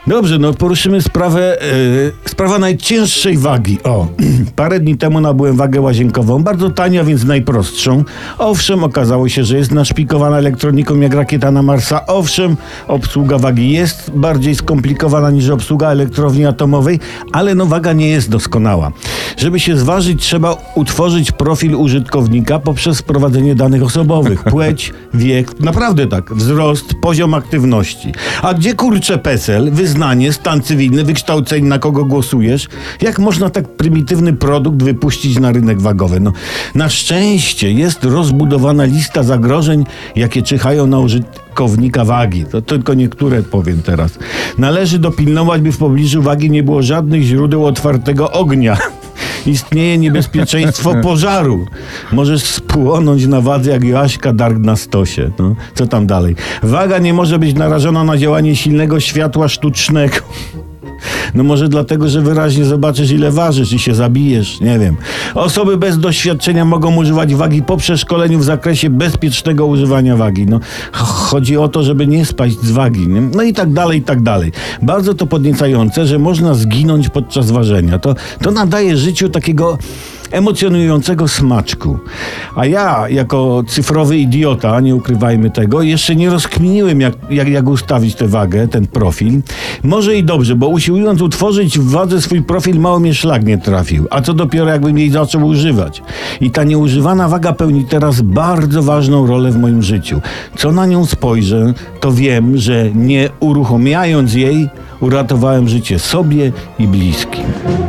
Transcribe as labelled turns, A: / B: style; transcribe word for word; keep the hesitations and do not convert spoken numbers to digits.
A: Dobrze, no poruszymy sprawę, yy, sprawa najcięższej wagi. O, parę dni temu nabyłem wagę łazienkową, bardzo tania, więc najprostszą. Owszem, okazało się, że jest naszpikowana elektroniką jak rakieta na Marsa. Owszem, obsługa wagi jest bardziej skomplikowana niż obsługa elektrowni atomowej, ale no waga nie jest doskonała. Żeby się zważyć, trzeba utworzyć profil użytkownika poprzez wprowadzenie danych osobowych. Płeć, wiek, naprawdę tak, wzrost, poziom aktywności. A gdzie kurczę PESEL, wyznanie, stan cywilny, wykształcenie, na kogo głosujesz? Jak można tak prymitywny produkt wypuścić na rynek wagowy? No, na szczęście jest rozbudowana lista zagrożeń, jakie czyhają na użytkownika wagi. To tylko niektóre powiem teraz. Należy dopilnować, by w pobliżu wagi nie było żadnych źródeł otwartego ognia. Istnieje niebezpieczeństwo pożaru. Możesz spłonąć na wadze jak Joaśka Dark na stosie. No, co tam dalej? Waga nie może być narażona na działanie silnego światła sztucznego. No może dlatego, że wyraźnie zobaczysz, ile ważysz i się zabijesz, nie wiem. Osoby bez doświadczenia mogą używać wagi po przeszkoleniu w zakresie bezpiecznego używania wagi. No, chodzi o to, żeby nie spaść z wagi, nie? No i tak dalej, i tak dalej. Bardzo to podniecające, że można zginąć podczas ważenia. To, to nadaje życiu takiego emocjonującego smaczku. A ja, jako cyfrowy idiota, nie ukrywajmy tego, jeszcze nie rozkminiłem, jak, jak, jak ustawić tę wagę, ten profil. Może i dobrze, bo usiłując utworzyć w wadze swój profil, mało mnie szlak nie trafił. A co dopiero, jakbym jej zaczął używać. I ta nieużywana waga pełni teraz bardzo ważną rolę w moim życiu. Co na nią spojrzę, to wiem, że nie uruchamiając jej, uratowałem życie sobie i bliskim.